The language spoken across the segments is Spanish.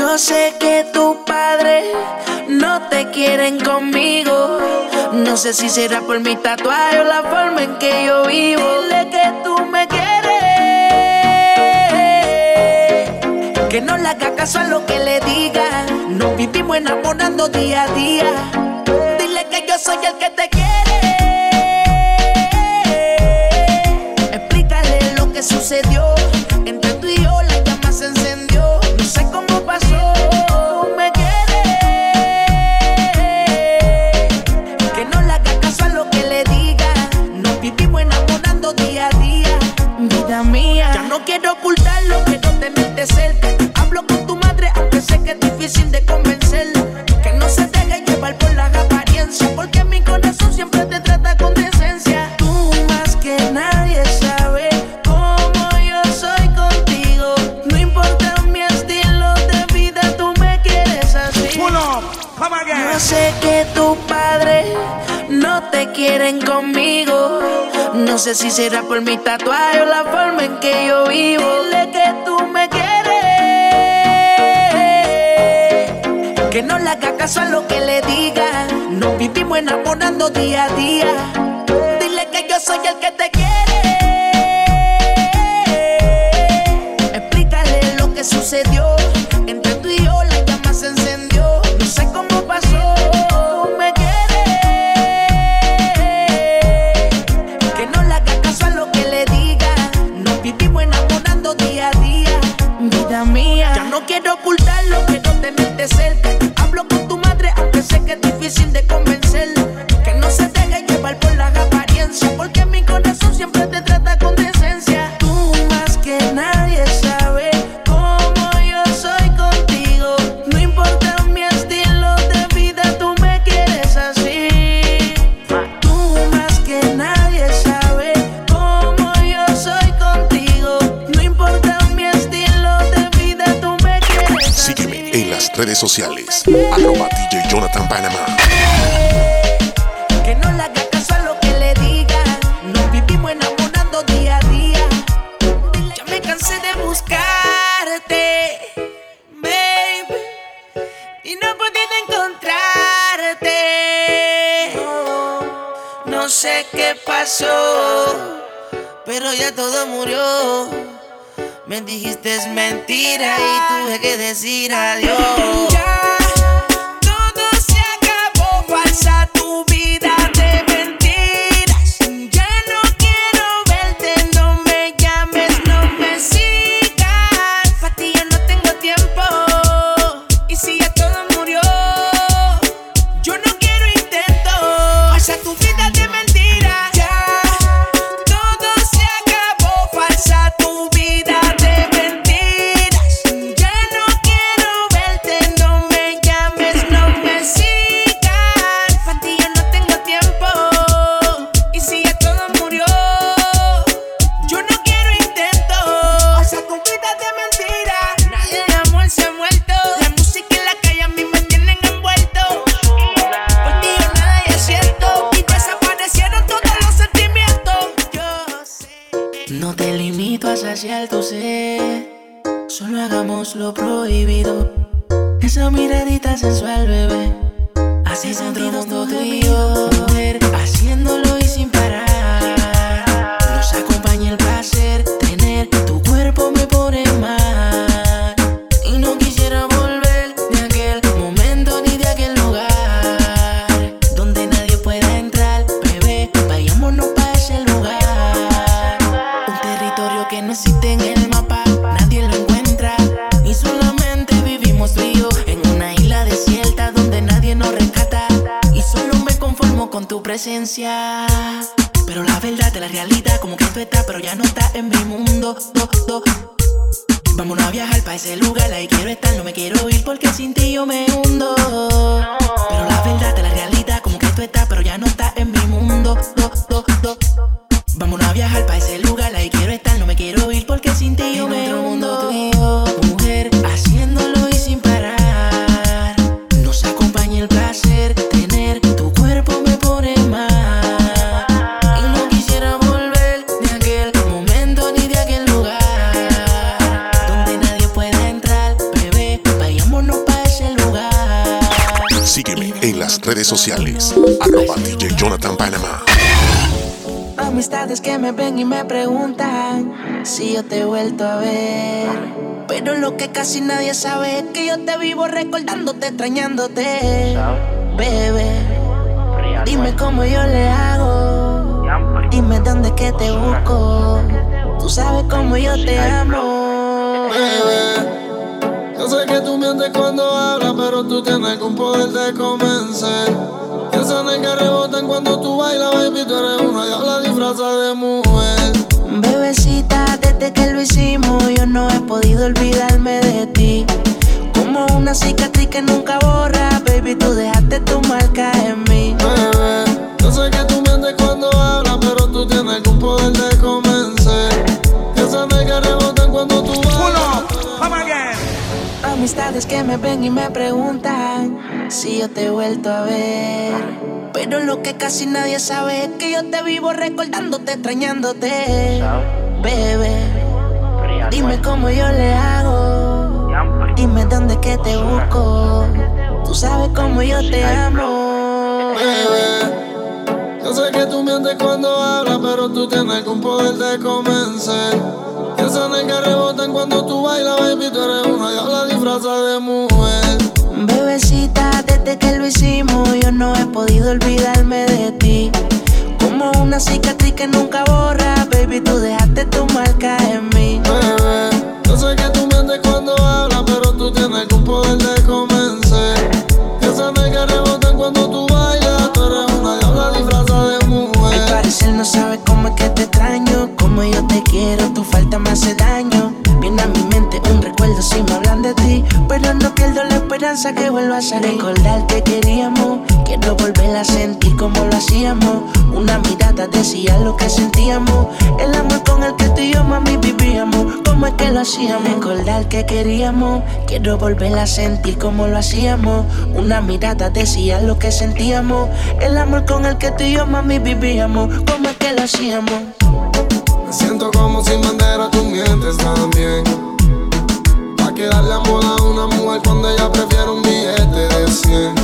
Yo sé que tus padres no te quieren conmigo. No sé si será por mi tatuaje o la forma en que yo vivo. Dile que tú me quieres, que no le haga caso a lo que le diga. Nos vivimos enamorando día a día. Dile que yo soy el que te quiere. Explícale lo que sucedió. Entre tú y yo la llama se encendió. No sé cómo pasó. Tú me quieres, que no le haga caso a lo que le diga. Nos vivimos enamorando día a día. Vida mía, ya no quiero ocultarlo, quiero tenerte cerca. Hablo con tu madre, aunque sé que es difícil de convencerla. Que no se deje llevar por las apariencias, porque mi corazón siempre te trata con decencia. Tú más que nadie sabes cómo yo soy contigo. No importa mi estilo de vida, tú me quieres así. Yo sé que tus padres no te quieren conmigo. No sé si será por mi tatuaje o la forma en que yo vivo. Dile que tú me quieres, que no le haga caso a lo que le diga. Nos vivimos enamorando día a día. Dile que yo soy el que te quiere. Explícale lo que sucedió. Entre tú y yo la llama se encendió. No sé cómo pasó. Tú me quieres, que no le haga caso a lo que le diga. Nos vivimos enamorando día a día. Vida mía, ya no quiero ocultarlo, quiero tenerte cerca. Hablo con tu madre, aunque sé que es difícil de convencerla. Que no se deje llevar por las apariencias, porque mi corazón siempre te trata con decencia. Tú más que nadie sabes cómo yo soy contigo. No importa mi estilo de vida, tú me quieres así. Tú más que nadie sabes cómo yo soy contigo. No importa mi estilo de vida, tú me quieres así. Sígueme en las redes sociales, @DJ Jonathan Panamá. Que no le haga caso a lo que le diga. Nos vivimos enamorando día a día. Ya me cansé de buscarte, babe, y no he podido encontrarte. No sé qué pasó, pero ya todo murió. Me dijiste es mentira y tuve que decir adiós. Ya todo se acabó, falsa tu vida de mentiras. Ya no quiero verte, no me llames, no me sigas. Pa' ti ya no tengo tiempo, y si ya todo murió, yo no quiero intento. Falsa tu vida de mentiras. Ya todo se acabó, falsa tu vida de mentiras. Ya no quiero verte, no me llames, no me sigas. Pa' ti yo no tengo tiempo, y si ya todo murió, yo no quiero intento. Falsa tu vida de mentiras. Nadie de amor se ha muerto. La música y la calle a mí me tienen envuelto. Por ti yo nada ya siento, y desaparecieron todos los sentimientos. Yo sé. No te limito a saciar tu sed, solo hagamos lo prohibido. Esa miradita sensual, bebé, hace sentido todo tú y yo. Mujer, haciéndolo y sin parar, nos acompaña el placer. Tener tu cuerpo me pone mal, y no quisiera volver de aquel momento ni de aquel lugar donde nadie pueda entrar. Bebé, vayámonos pa' ese lugar, un territorio que no existe en el mapa, nadie lo encuentra, y solamente vivimos tú y yo en una isla desierta donde nadie nos rescata, y solo me conformo con tu presencia. Pero la verdad de la realidad, como que tú estás, pero ya no estás en mi mundo. Vámonos a viajar pa' ese lugar, ahí quiero estar, no me quiero ir porque sin ti yo me hundo. Pero la verdad de la realidad, como que tú estás, pero ya no estás en mi mundo. Vámonos a viajar pa' ese lugar, ahí quiero estar, no me quiero ir porque sin ti yo me hundo. Tú y yo, mujer, haciéndolo y sin parar, nos acompaña el placer. Tener tu cuerpo me pone mal, y no quisiera volver de aquel momento ni de aquel lugar donde nadie pueda entrar. Bebé, vayamos en las redes sociales. @DJ Jonathan Panamá. Amistades que me ven y me preguntan si yo te he vuelto a ver. Pero lo que casi nadie sabe es que yo te vivo recordándote, extrañándote. Bebé, dime cómo yo le hago. Dime dónde que te busco. Tú sabes cómo yo te amo. Bebé, yo sé que tú mientes cuando hablas, pero tú tienes algún poder de convencer. Esa nega rebotan cuando tú bailas, baby, tú eres una diabla disfrazada de mujer. Bebecita, desde que lo hicimos, yo no he podido olvidarme de ti. Como una cicatriz que nunca borra, baby, tú dejaste tu marca en mí. Bebé, yo sé que tú mientes cuando hablas, pero tú tienes algún poder de convencer. Esa nega rebotan cuando tú bailas. Amistades que me ven y me preguntan si yo te he vuelto a ver. Pero lo que casi nadie sabe es que yo te vivo recordándote, extrañándote. Bebé, dime cómo yo le hago. Dime dónde que te busco. Tú sabes cómo yo te amo. Bebé, yo sé que tú mientes cuando hablas, pero tú tienes algún poder de convencer. Esa nega rebotan cuando tú bailas, baby, tú eres una diabla disfrazada de mujer. Bebecita, desde que lo hicimos, yo no he podido olvidarme de ti. Como una cicatriz que nunca borra, baby, tú dejaste tu marca en mí. Bebé, yo sé que tú mientes cuando hablas, pero tú tienes algún poder de convencer. Esa nega rebotan cuando tú bailas, tú eres una diabla disfrazada de mujer. Al parecer no sabes cómo es que te extraño, como yo te quiero, tu falta me hace daño. Viene a mi mente un recuerdo si me hablan de ti, pero no pierdo la esperanza que vuelvas a recordar que queríamos. Quiero volver a sentir como lo hacíamos. Una mirada decía lo que sentíamos. El amor con el que tú y yo, mami, vivíamos. ¿Cómo es que lo hacíamos? Recordar que queríamos. Quiero volver a sentir como lo hacíamos. Una mirada decía lo que sentíamos. El amor con el que tú y yo, mami, vivíamos. ¿Cómo es que lo hacíamos? Me siento como sin bandera, tú mientes también. Pa' que darle amor a una mujer cuando ella prefiere un billete de 100.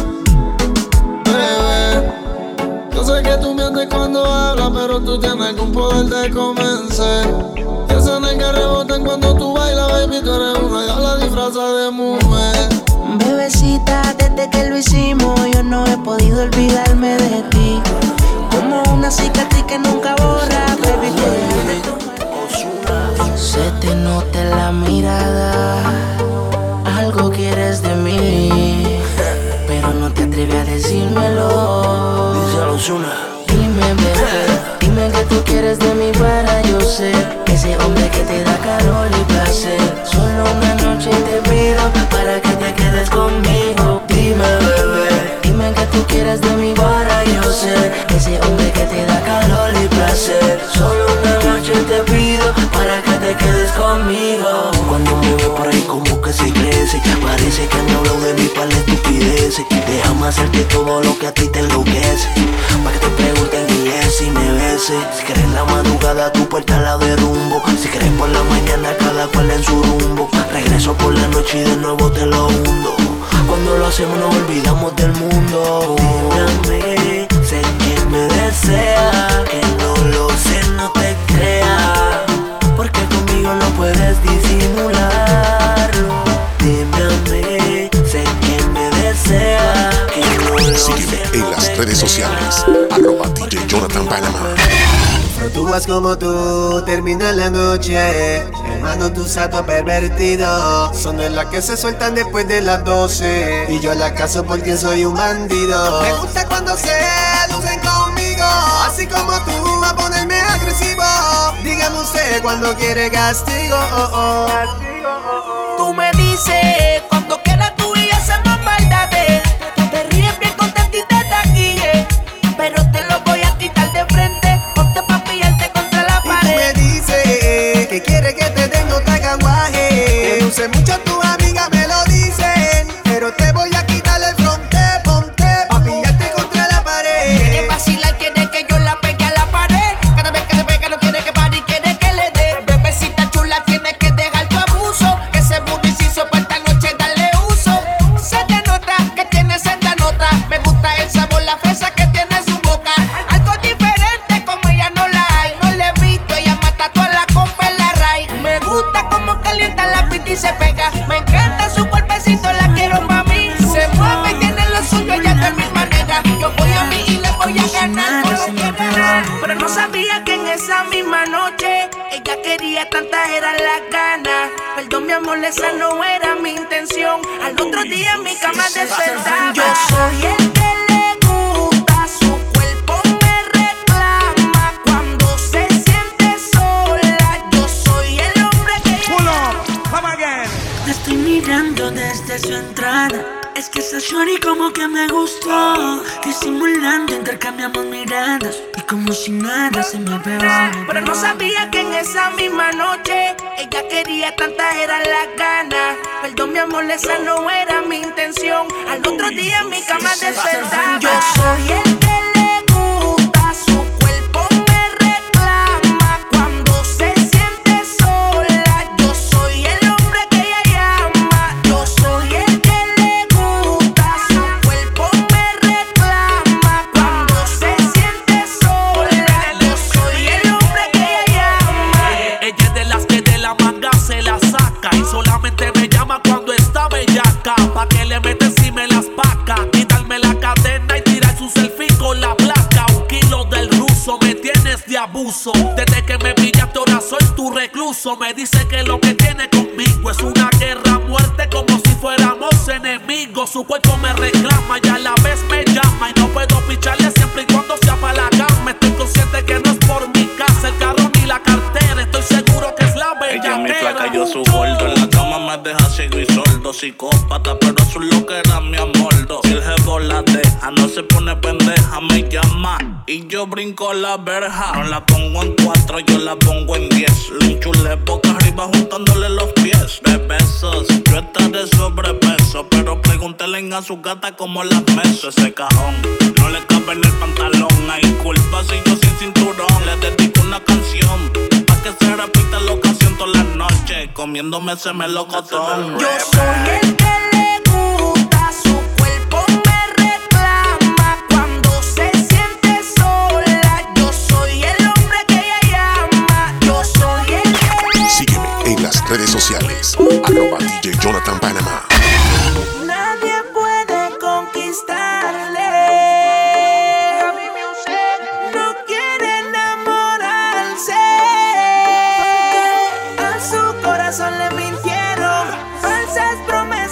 Bebé, yo sé que tú mientes cuando hablas, pero tú tienes algún poder de convencer. Esa nega rebotan cuando tú bailas, baby, tú eres una diabla disfrazada de mujer. Bebecita, desde que lo hicimos, yo no he podido olvidarme de ti. Como una cicatriz que nunca borra, baby, tú dejaste tu marca. Se te nota en la mirada, algo quieres de mí, pero no te atreves a decírmelo. Dime, bebé, dime que tú quieres de mí para yo ser ese hombre que te da calor y placer. Solo una noche te pido para que te quedes conmigo. Dime, bebé, dime que tú quieres de mí para yo ser ese hombre que te da calor y placer. Solo una noche te pido para que te quedes conmigo. Cuando me ve por ahí como que se crece, parece que me hablo de mi par de estupideces. Déjame hacerte todo lo que a ti te enloquece, pa' que te pregunten quién es y me beses. Si quieres en la madrugada tu puerta la derrumbo, si quieres por la mañana cada cual en su rumbo. Regreso por la noche y de nuevo te lo hundo. Cuando lo hacemos nos olvidamos del mundo. Dígame, sé que me desea, que no lo sé, no te creas, porque conmigo no puedes disimularlo. Dígame, sé que me desea, que no lo sé. Sígueme en las redes sociales. @DJ Jonathan Panamá. Tú vas como tú, termina la noche. Hermano, tus actos pervertidos son de las que se sueltan después de las 12. Y yo la caso porque soy un bandido. Me gusta cuando se lucen conmigo, así como tú, a ponerme agresivo. Dígame usted cuando quiere castigo. Tú me dices cuando quieras tú y yo hacemos maldades. Te ríes bien contento y te taquilles, pero te lo voy a quitar de frente. Ponte pa' pillarte contra la pared. Y tú me dices que quiere que te den otra caguaje. Que luce mucho tus amigas me lo dicen, pero te voy a quitar el fronte, ponte pa' pillarte contra la pared. Quiere vacilar, quiere que yo la pegue a la pared. Cada vez que se pega no quiere que pare y quiere que le dé. Bebecita chula, tienes que dejar tu abuso. Ese booty se hizo pa' esta noche amor, esa no era mi intención. Al otro día en mi cama despertaba. Yo soy el que le gusta, su cuerpo me reclama cuando se siente sola. Yo soy el hombre que Te estoy mirando desde su entrada. Es que esa shorty como que me gustó. Disimulando intercambiamos miradas y como si nada se me pegó. Pero no sabía que en esa misma noche ella quería, tantas eran las ganas. Perdón mi amor, esa no era mi intención. Al otro día en mi cama despertaba. Yo soy el que le gusta, su cuerpo me reclama cuando se siente sola. Yo soy el hombre que ella llama. Yo soy el que le gusta, su cuerpo me reclama cuando se siente sola. Yo soy el hombre que ella llama. Ella es de las que de la manga se la saca y solamente me llama cuando está bellaca. Pa' que le metes y me las paca, quitarme la cadena y tirar su selfie con la placa. 1 kilo del ruso, me tienes de abuso. Desde que me pillaste ahora soy tu recluso. Me dice que lo que tiene conmigo es una guerra a muerte, como si fuéramos enemigos. Su cuerpo me reclama y a la vez me llama, y no puedo picharle siempre y cuando sea para la cama. Estoy consciente que no es por mi casa, el carro ni la cartera. Estoy seguro que es la ella es mi bellatera. flaca, yo su gordo. En la cama me deja ciego y sordo. Psicópata, pero eso es lo que era mi amordo. Si el jevo la deja, no se pone pendeja, me llama y yo brinco la verja. No la pongo en 4, yo la pongo en 10. Le enchulé boca arriba juntándole los pies. De besos, yo estaré sobrepeso, pero pregúntele a su gata cómo las meso. Ese cajón no le cabe en el pantalón. Hay culpa si yo sin cinturón. Le dedico una canción pa' que se repita la ocasión todas las noches, comiéndome ese melocotón. Yo soy el que le gusta, su cuerpo me reclama cuando se siente sola. Yo soy el hombre que ella llama. Yo soy el que le Sígueme en las redes sociales. @DJ Jonathan Panamá. nadie puede conquistarle. No quiere enamorarse. A su corazón le mintieron falsas promesas.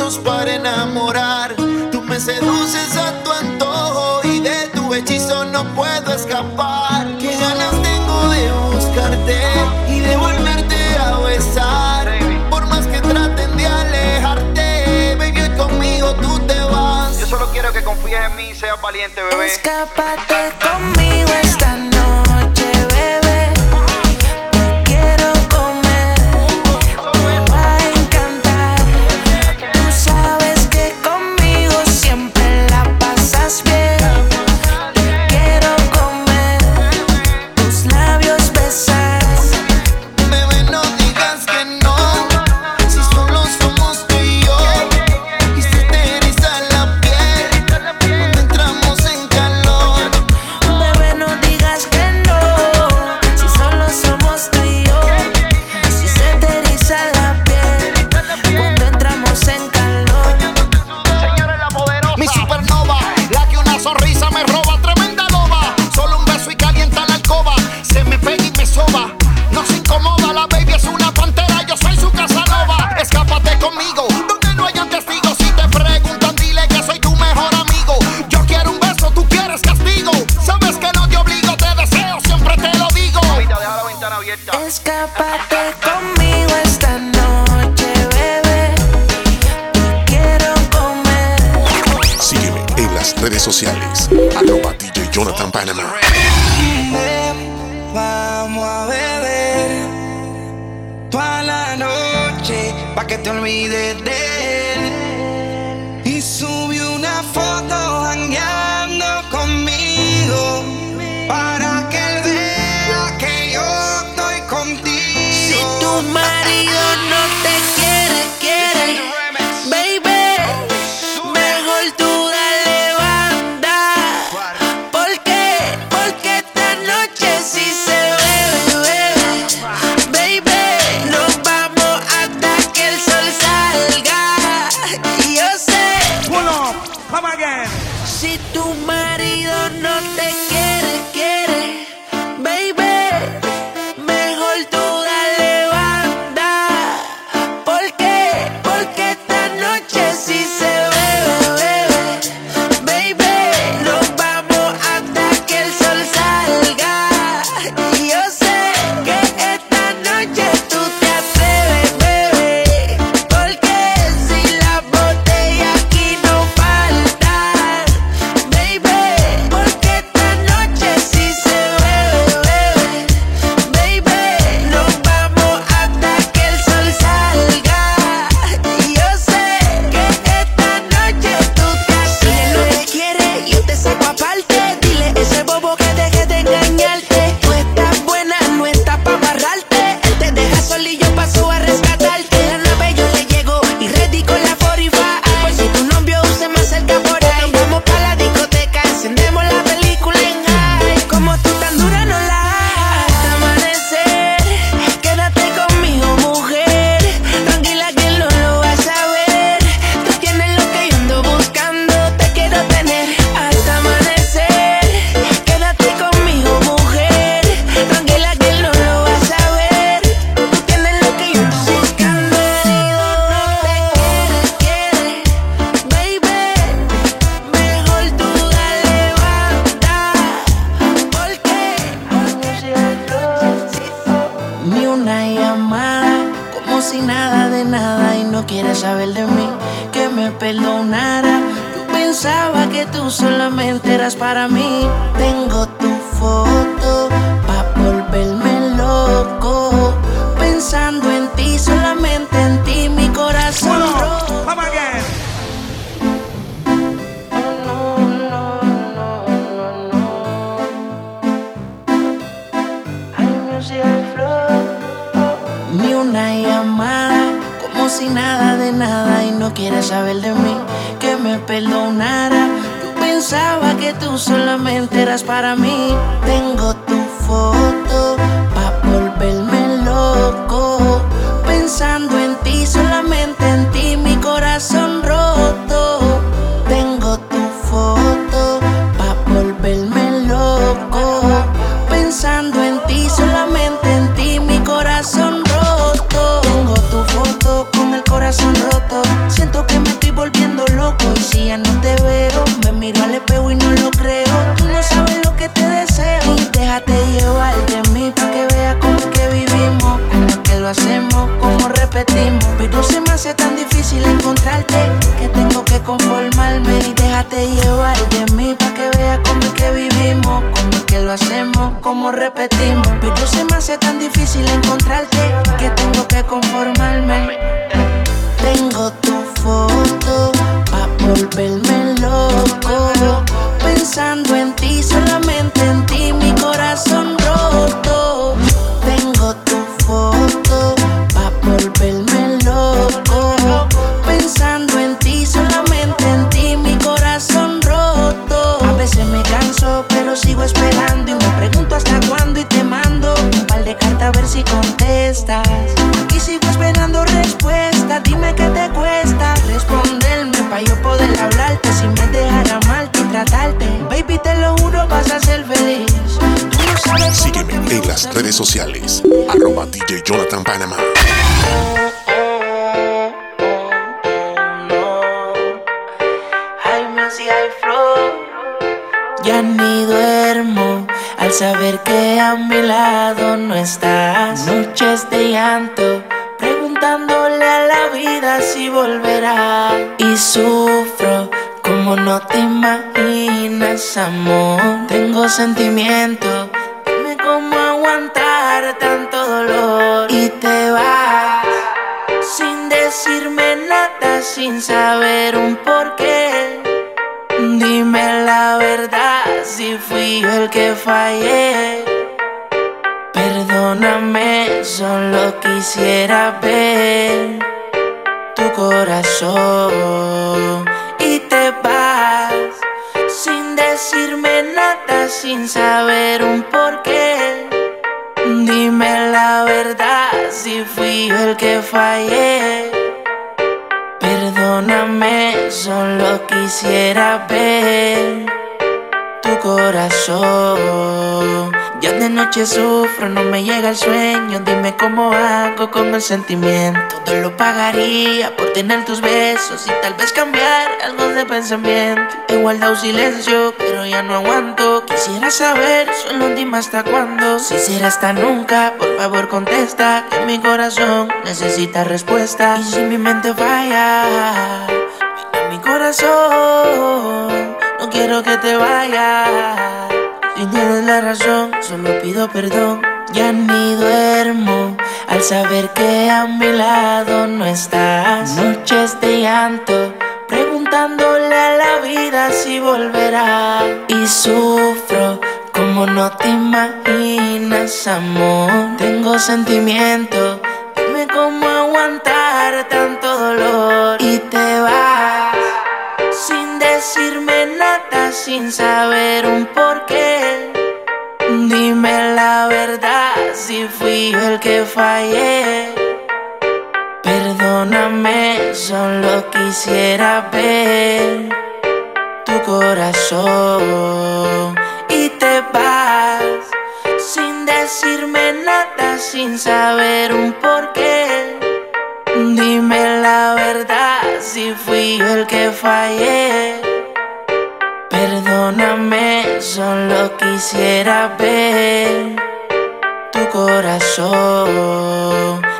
hicimos para enamorar. Tú me seduces a tu antojo y de tu hechizo no puedo escapar. Qué ganas tengo de buscarte y de volverte a besar. Por más que traten de alejarte, baby, hoy conmigo tú te vas. Yo solo quiero que confíes en mí y seas valiente, bebé. Escápate conmigo esta noche, bebé. Te quiero comer, te va a encantar. Tú sabes que conmigo siempre la pasas bien. Te quiero comer, tus labios besar. Bebé, no digas que no, si solo somos tú y yo. Y se te eriza la piel cuando entramos en calor. Bebé, no digas que no, si solo somos tú y yo. Y si se te eriza la piel cuando entramos en calor. Señora la poderosa. Mi supernova, la que una sonrisa me roba, tremenda loba. Solo un beso y calienta la alcoba. Se me pega y me soba, no se incomoda. La baby es una pantera, yo soy su Casanova. Escápate conmigo, donde no hayan testigos. Si te preguntan, dile que soy tu mejor amigo. Yo quiero un beso, tú quieres castigo. Sabes que no te obligo, te deseo, siempre te lo digo. Mamita, deja la ventana abierta. Escápate conmigo esta noche, bebé. Te quiero comer. Sígueme en las redes sociales. @DJ Jonathan Panama. Vamos a beber toda la noche pa' que te olvides de él. Y subí una foto jangueando conmigo para que él vea que yo estoy contigo. Si tu marido no te quiere, baby, mejor tú dale banda. ¿Por qué? Porque esta noche sí se bebe, baby. Nos vamos hasta que el sol salga. Y yo sé, Come again. si tu marido no te quiere, baby, mejor tú dale banda. ¿Por qué? Porque esta noche sí se bebe, baby. Nos vamos hasta que el sol salga. Y yo sé que esta noche tú te atreves, bebé. Porque si las botellas aquí no faltan, baby. Porque esta noche sí se bebe, baby. Nos vamos hasta que el sol salga. Y yo sé que esta noche tú te atreves. Si él no te quiere, yo te saco aparte. Dile ese bobo que deje de engañarte. Tú estás buena, no estás pa' amarrarte. Él te deja solo y yo paso a rescatarte. En la nave yo le llego y ready con la 45. Por si tu novio se me acerca por ahí. Vamos pa' la discoteca, encendemos la película en high. Como tú tan dura no la hay. Hasta amanecer, quédate conmigo, mujer. Tranquila que él no lo va a saber. Tú tienes lo que yo ando buscando, te quiero tener. Hasta amanecer, quédate conmigo, mujer. Tranquila que él no lo va a saber. Tú tienes lo que yo ando buscando. No te quiere, baby. Mejor tú dale banda. ¿Por qué? Ni una llamada, como si nada de nada. Y no quieres saber de mí, que me perdonara. Yo pensaba que tú solamente eras para mí. Tengo tu foto pa' volverme loco. Pensando en ti, solamente en ti, mi corazón roto. Come again. Ni una llamada, como si nada de nada. Y no quieres saber de mí, que me perdonara. Yo pensaba que tú solamente eras para mí. Tengo tu foto pa' volverme loco. Pensando en ti, solamente en ti, mi corazón roto. Tengo tu foto pa' volverme loco. Pensando en ti, solamente en ti, mi corazón roto. Tengo tu foto con el corazón roto. Siento que me estoy conformarme y déjate llevar de mí pa' que veas cómo es que vivimos, cómo es que lo hacemos, cómo repetimos. Pero se me hace tan difícil encontrarte que tengo que conformarme. Tengo tu foto pa' volverme loco, pensando en ti, solamente en ti, mi corazón roto. Tengo tu foto pa' volverme loco, pensando en ti, solamente en ti, mi corazón roto. A veces me canso, pero sigo esperando y me pregunto hasta cuándo y te mando un par de cartas a ver si contestas. Aquí sigo esperando respuesta, dime qué te cuesta responderme pa' yo poder hablarte sin me dejar amarte y tratarte. Baby, te lo juro, vas a ser feliz. Sígueme en las redes sociales, @DJ Jonathan Panamá. Ya ni duermo al saber que a mi lado no estás. Noches de llanto, preguntándole a la vida si volverá. Y sufro como no te imaginas, amor. Tengo sentimientos, dime cómo aguantar tanto dolor. Y te vas sin decirme nada, sin saber un porqué. Dime la verdad, si fui yo el que fallé. Perdóname, solo quisiera ver tu corazón. Y te vas sin decirme nada, sin saber un porqué. Dime la verdad, si fui yo el que fallé. Perdóname, solo quisiera ver tu corazón. Ya de noche sufro, no me llega el sueño. Dime cómo hago con el sentimiento. Todo lo pagaría por tener tus besos y tal vez cambiar algo de pensamiento. He guardado silencio, pero ya no aguanto. Quisiera saber, solo dime hasta cuándo. Si será hasta nunca, por favor contesta, que mi corazón necesita respuesta. Y si mi mente falla, mira mi corazón, no quiero que te vayas. Si tienes la razón, solo pido perdón. Ya ni duermo al saber que a mi lado no estás. Noches de llanto, preguntándole a la vida si volverá. Y sufro como no te imaginas, amor. Tengo sentimientos, dime cómo aguantar tanto dolor. Y te vas sin decirme nada, sin saber un porqué. Dime la verdad, si fui yo el que fallé. Perdóname, solo quisiera ver tu corazón. Y te vas sin decirme nada, sin saber un porqué. Dime la verdad, si fui yo el que fallé. Perdóname, solo quisiera ver tu corazón.